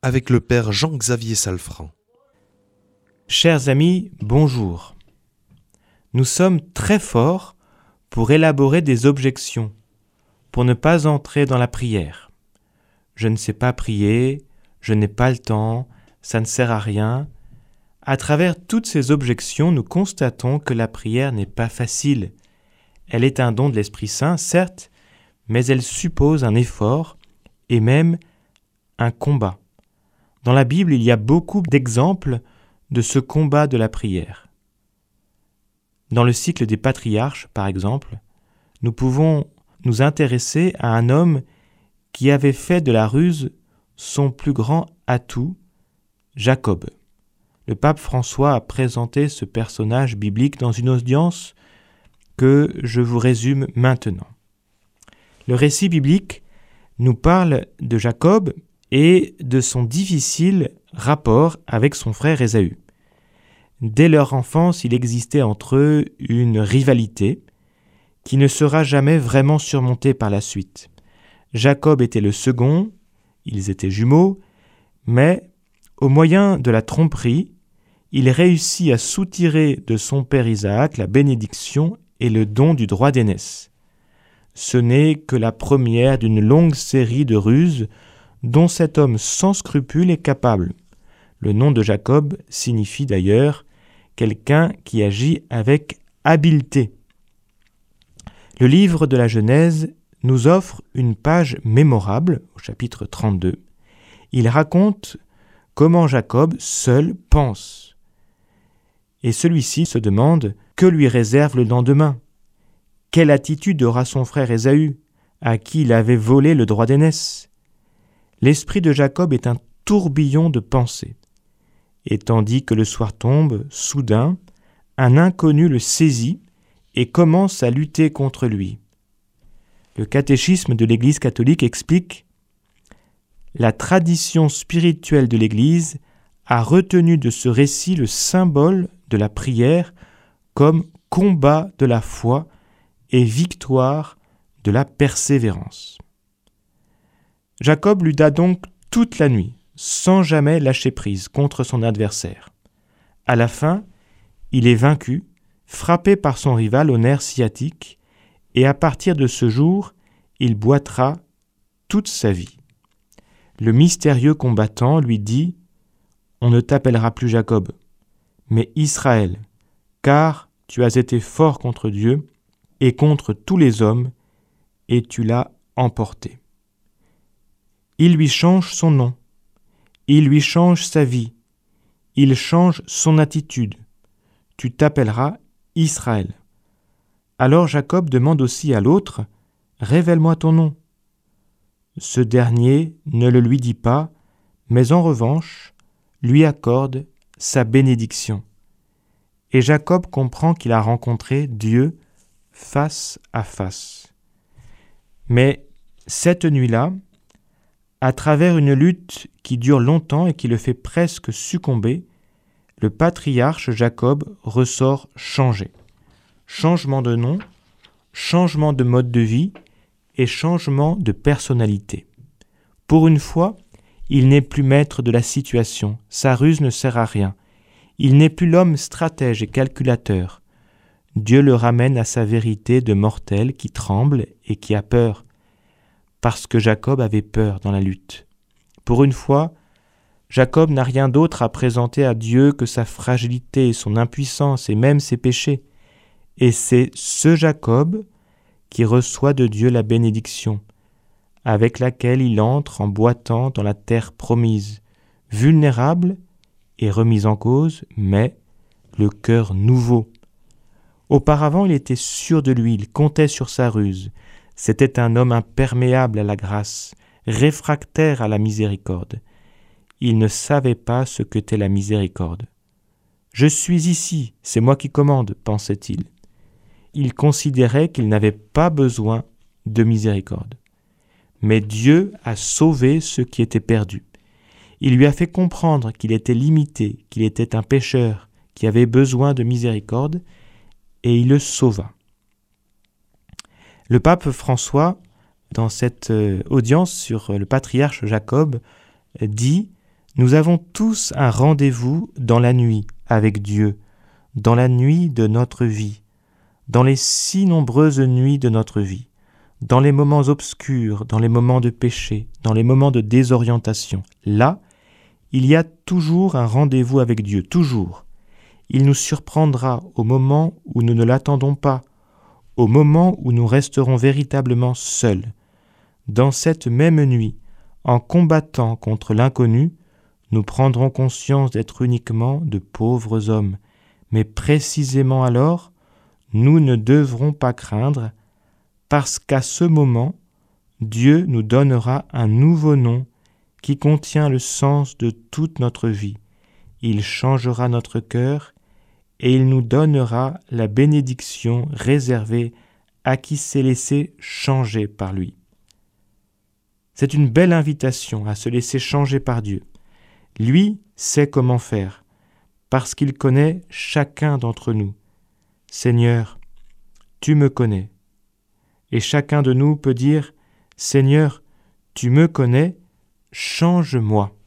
avec le père Jean-Xavier Salfranc. Chers amis, bonjour. Nous sommes très forts pour élaborer des objections, pour ne pas entrer dans la prière. Je ne sais pas prier, je n'ai pas le temps, ça ne sert à rien. À travers toutes ces objections, nous constatons que la prière n'est pas facile. Elle est un don de l'Esprit Saint, certes, mais elle suppose un effort et même un combat. Dans la Bible, il y a beaucoup d'exemples de ce combat de la prière. Dans le cycle des patriarches, par exemple, nous pouvons nous intéresser à un homme qui avait fait de la ruse son plus grand atout, Jacob. Le pape François a présenté ce personnage biblique dans une audience que je vous résume maintenant. Le récit biblique nous parle de Jacob et de son difficile rapport avec son frère Ésaü. Dès leur enfance, il existait entre eux une rivalité qui ne sera jamais vraiment surmontée par la suite. Jacob était le second, ils étaient jumeaux, mais au moyen de la tromperie, il réussit à soutirer de son père Isaac la bénédiction et le don du droit d'aînesse. Ce n'est que la première d'une longue série de ruses dont cet homme sans scrupule est capable. Le nom de Jacob signifie d'ailleurs quelqu'un qui agit avec habileté. Le livre de la Genèse nous offre une page mémorable, au chapitre 32. Il raconte comment Jacob seul pense. Et celui-ci se demande que lui réserve le lendemain. Quelle attitude aura son frère Ésaü, à qui il avait volé le droit d'aînesse ? L'esprit de Jacob est un tourbillon de pensées. Et tandis que le soir tombe, soudain, un inconnu le saisit et commence à lutter contre lui. Le catéchisme de l'Église catholique explique « La tradition spirituelle de l'Église a retenu de ce récit le symbole de la prière comme combat de la foi et victoire de la persévérance. » Jacob lutta donc toute la nuit, sans jamais lâcher prise contre son adversaire. À la fin, il est vaincu, frappé par son rival au nerf sciatique, et à partir de ce jour, il boitera toute sa vie. Le mystérieux combattant lui dit « On ne t'appellera plus Jacob, mais Israël, car tu as été fort contre Dieu et contre tous les hommes, et tu l'as emporté. » Il lui change son nom, il lui change sa vie, il change son attitude. Tu t'appelleras Israël. Alors Jacob demande aussi à l'autre, « Révèle-moi ton nom. » Ce dernier ne le lui dit pas, mais en revanche, lui accorde sa bénédiction. Et Jacob comprend qu'il a rencontré Dieu face à face. Mais cette nuit-là, à travers une lutte qui dure longtemps et qui le fait presque succomber, le patriarche Jacob ressort changé. Changement de nom, changement de mode de vie et changement de personnalité. Pour une fois, il n'est plus maître de la situation, sa ruse ne sert à rien. Il n'est plus l'homme stratège et calculateur. Dieu le ramène à sa vérité de mortel qui tremble et qui a peur. Parce que Jacob avait peur dans la lutte. Pour une fois, Jacob n'a rien d'autre à présenter à Dieu que sa fragilité, son impuissance et même ses péchés. Et c'est ce Jacob qui reçoit de Dieu la bénédiction, avec laquelle il entre en boitant dans la terre promise, vulnérable et remis en cause, mais le cœur nouveau. Auparavant, il était sûr de lui, il comptait sur sa ruse. C'était un homme imperméable à la grâce, réfractaire à la miséricorde. Il ne savait pas ce qu'était la miséricorde. « Je suis ici, c'est moi qui commande », pensait-il. Il considérait qu'il n'avait pas besoin de miséricorde. Mais Dieu a sauvé ceux qui étaient perdus. Il lui a fait comprendre qu'il était limité, qu'il était un pécheur, qui avait besoin de miséricorde, et il le sauva. Le pape François, dans cette audience sur le patriarche Jacob, dit Nous avons tous un rendez-vous dans la nuit avec Dieu, dans la nuit de notre vie, dans les si nombreuses nuits de notre vie, dans les moments obscurs, dans les moments de péché, dans les moments de désorientation. Là, il y a toujours un rendez-vous avec Dieu, toujours. Il nous surprendra au moment où nous ne l'attendons pas, au moment où nous resterons véritablement seuls. Dans cette même nuit, en combattant contre l'inconnu, nous prendrons conscience d'être uniquement de pauvres hommes. Mais précisément alors, nous ne devrons pas craindre, parce qu'à ce moment, Dieu nous donnera un nouveau nom qui contient le sens de toute notre vie. Il changera notre cœur et il nous donnera la bénédiction réservée à qui s'est laissé changer par lui. C'est une belle invitation à se laisser changer par Dieu. Lui sait comment faire, parce qu'il connaît chacun d'entre nous. Seigneur, tu me connais. Et chacun de nous peut dire, Seigneur, tu me connais, change-moi.